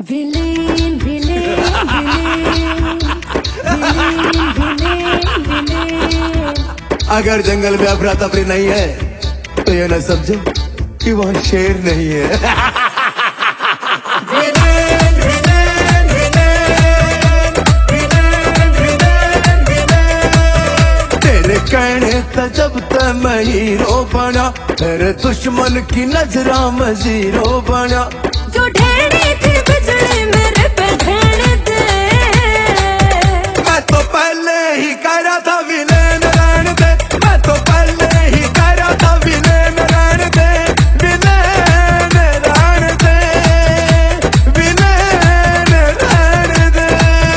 Villain villain villain villain villain. अगर जंगल में अफरा तफरी नहीं है तो ये न समझो कि वहाँ शेर नहीं है। Villain villain villain villain villain villain. तेरे कहने तक जब तक मैं हीरो बना, तेरे दुश्मन की नजरा में जीरो बना। जो ढेड़ी थी बिजली मेरे पे ढेड़ दे। मैं तो पहले ही कह रहा था विलेन रहने दे, मैं तो पहले ही कह रहा था विलेन रहने दे, विलेन रहने दे, विलेन रहने दे।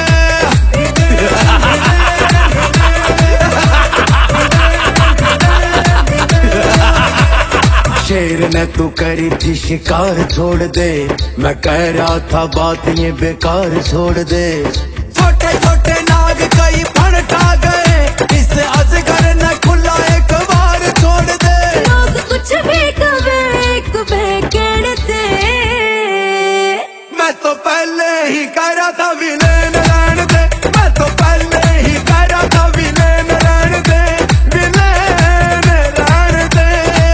शेर ने तू करी थी शिकार छोड़ दे, मैं कह रहा था बात ये बेकार छोड़ दे। छोटे छोटे नाग कई फड़का गए, इस अजगर ने खुला एक बार छोड़ दे। लोग कुछ भी कहे कहते, मैं तो पहले ही कह रहा था विलेन रहने दे, मैं तो पहले ही कह रहा था विलेन रहने दे, विलेन रहने दे,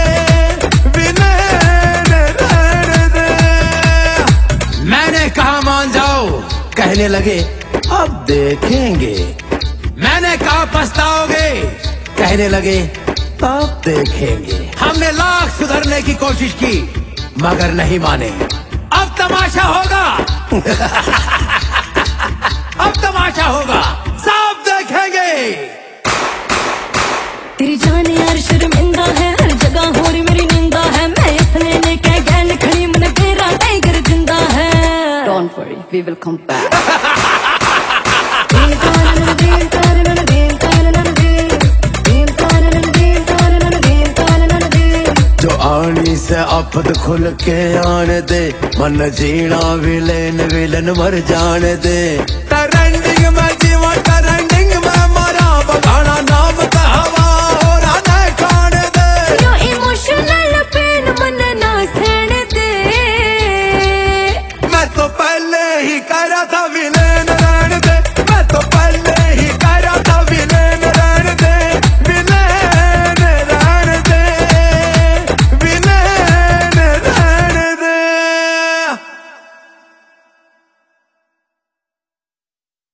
विलेन रहने दे। मैंने कहा मान जाओ, कहने लगे अब देखेंगे। मैंने कहा पछताओगे, कहने लगे अब देखेंगे। हमने लाख सुधरने की कोशिश की मगर नहीं माने। अब तमाशा होगा। अब तमाशा होगा, सब देखेंगे। तेरी जान यार शर्मिंदा है, हर जगह हो रही मेरी निंदा है। मैं इसने लेके गैल खड़ी मन तेरा टाइगर जिंदा है। Don't worry, we will come back. जो आनी से आपद खुल के आने दे, मन जीना विलेन विलन मर जाने दे।